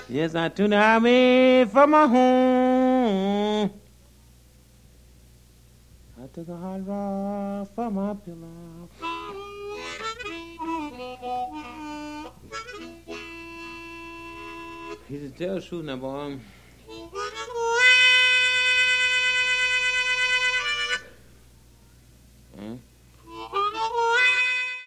Yes, I took the highway from my home. I took a hard rock for my pillow. He said, tell the truth now, boy.